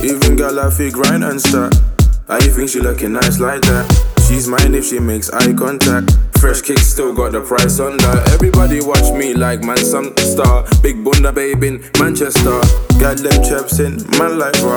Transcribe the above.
Even girl I feel grind and start. I think she looking nice like that. She's mine if she makes eye contact. Fresh kicks still got the price on that. Everybody watch me like man some star. Big bunda babe in Manchester. Got them chaps in man like